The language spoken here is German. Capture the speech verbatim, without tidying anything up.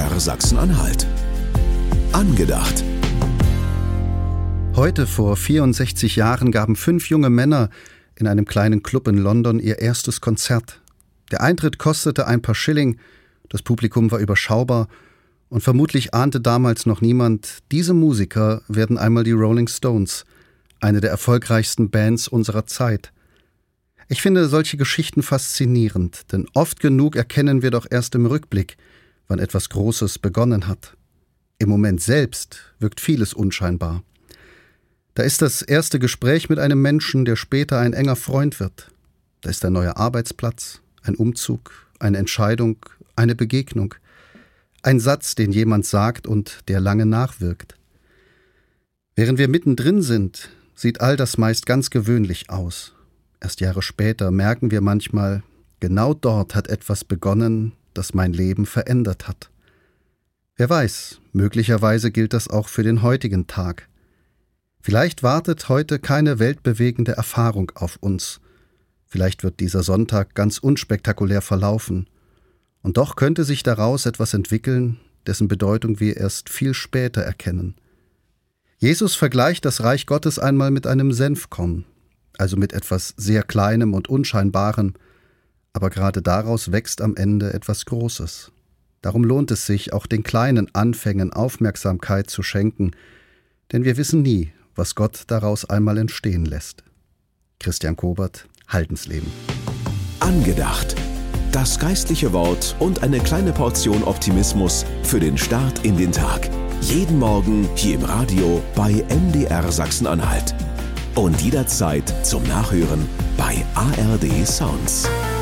R Sachsen-Anhalt. Angedacht. Heute vor vierundsechzig Jahren gaben fünf junge Männer in einem kleinen Club in London ihr erstes Konzert. Der Eintritt kostete ein paar Schilling, das Publikum war überschaubar und vermutlich ahnte damals noch niemand, diese Musiker werden einmal die Rolling Stones, eine der erfolgreichsten Bands unserer Zeit. Ich finde solche Geschichten faszinierend, denn oft genug erkennen wir doch erst im Rückblick, wann etwas Großes begonnen hat. Im Moment selbst wirkt vieles unscheinbar. Da ist das erste Gespräch mit einem Menschen, der später ein enger Freund wird. Da ist ein neuer Arbeitsplatz, ein Umzug, eine Entscheidung, eine Begegnung. Ein Satz, den jemand sagt und der lange nachwirkt. Während wir mittendrin sind, sieht all das meist ganz gewöhnlich aus. Erst Jahre später merken wir manchmal, genau dort hat etwas begonnen, das mein Leben verändert hat. Wer weiß, möglicherweise gilt das auch für den heutigen Tag. Vielleicht wartet heute keine weltbewegende Erfahrung auf uns. Vielleicht wird dieser Sonntag ganz unspektakulär verlaufen. Und doch könnte sich daraus etwas entwickeln, dessen Bedeutung wir erst viel später erkennen. Jesus vergleicht das Reich Gottes einmal mit einem Senfkorn, also mit etwas sehr Kleinem und Unscheinbarem, aber gerade daraus wächst am Ende etwas Großes. Darum lohnt es sich, auch den kleinen Anfängen Aufmerksamkeit zu schenken, denn wir wissen nie, was Gott daraus einmal entstehen lässt. Christian Kobert, Haltensleben. Angedacht. Das geistliche Wort und eine kleine Portion Optimismus für den Start in den Tag. Jeden Morgen hier im Radio bei M D R Sachsen-Anhalt. Und jederzeit zum Nachhören bei A R D Sounds.